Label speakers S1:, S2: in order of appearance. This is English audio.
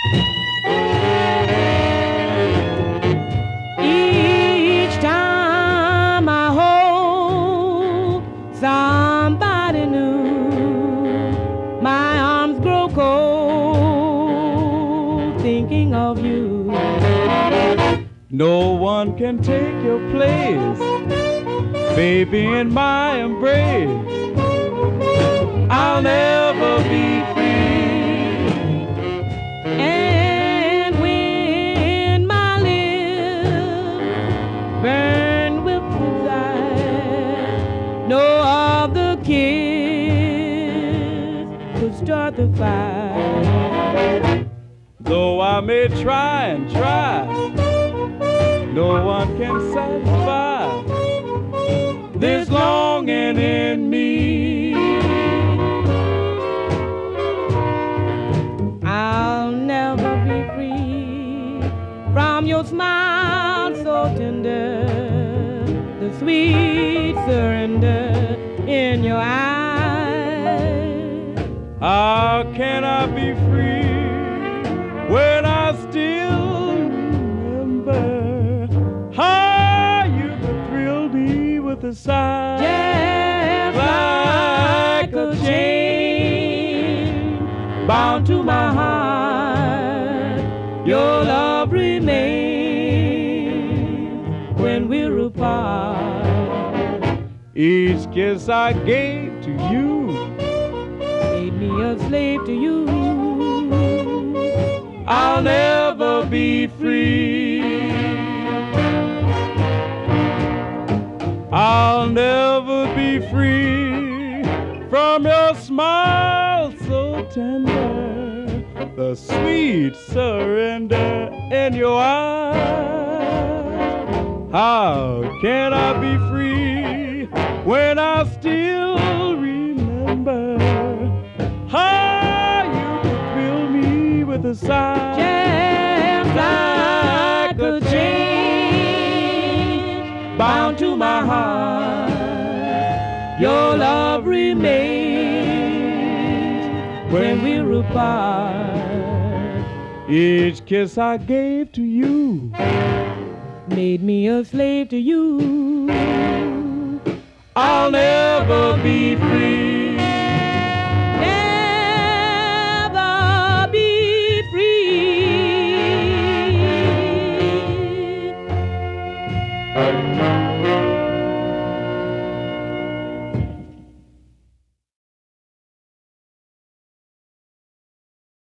S1: Each time I hold somebody new, my arms grow cold thinking of you.
S2: No one can take your place, baby, in my embrace. I'll never be free.
S1: And when my lips burn with desire, no other kiss could start the fire.
S2: Though I may try and try, no one can satisfy this longing in me.
S1: I'll never be free from your smile so tender, the sweet surrender in your eyes.
S2: How can I be free when I still remember how you could thrill me with a sigh?
S1: Just like a chain bound to my heart, your love remains when we're apart.
S2: Each kiss I gave to you
S1: Made me a slave to you.
S2: I'll never be free. I'll never be free from your smile so tender, the sweet surrender in your eyes. How can I be free when I still remember how you could thrill me with a sigh?
S1: Just like a chain bound to my heart, your love remains when we're apart.
S2: Each kiss I gave to you
S1: Made me a slave to you.
S2: I'll never be free.